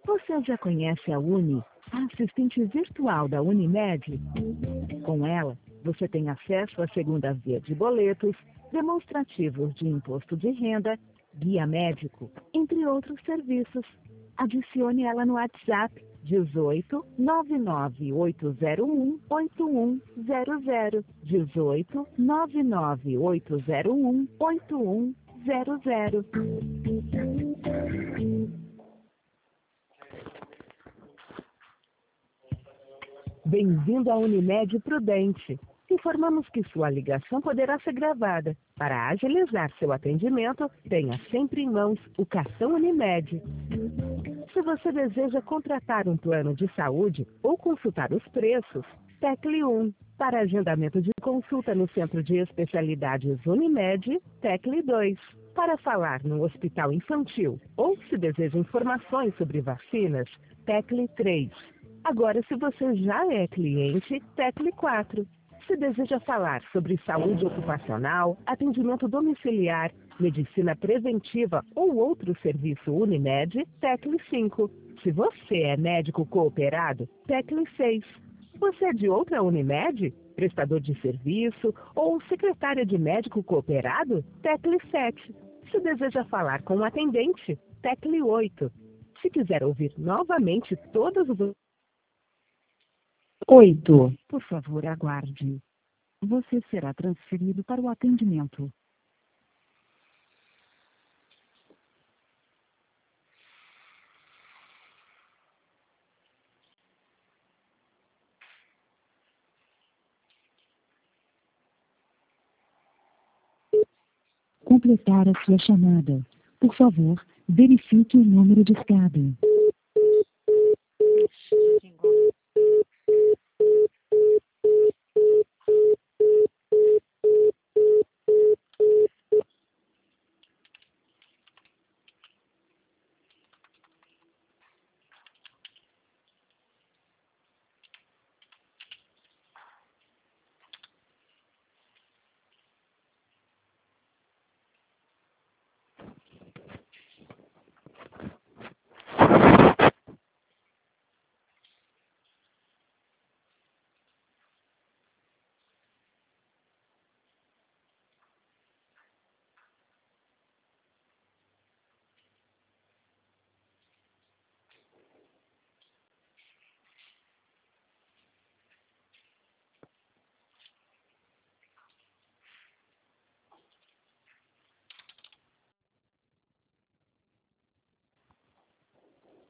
Você já conhece a Uni, a assistente virtual da Unimed? Com ela, você tem acesso à segunda via de boletos, demonstrativos de imposto de renda, guia médico, entre outros serviços. Adicione ela no WhatsApp 18 99801 8100. 18 99801 8100. Bem-vindo à Unimed Prudente. Informamos que sua ligação poderá ser gravada. Para agilizar seu atendimento, tenha sempre em mãos o cartão Unimed. Se você deseja contratar um plano de saúde ou consultar os preços, tecle 1. Para agendamento de consulta no Centro de Especialidades Unimed, tecle 2. Para falar no Hospital Infantil ou se deseja informações sobre vacinas, tecle 3. Agora, se você já é cliente, tecle 4. Se deseja falar sobre saúde ocupacional, atendimento domiciliar, medicina preventiva ou outro serviço Unimed, tecle 5. Se você é médico cooperado, tecle 6. Você é de outra Unimed? Prestador de serviço ou secretária de médico cooperado? Tecle 7. Se deseja falar com o atendente, tecle 8. Se quiser ouvir novamente todos os 8. Por favor, aguarde. Você será transferido para o atendimento. Completar a sua chamada. Por favor, verifique o número de escada.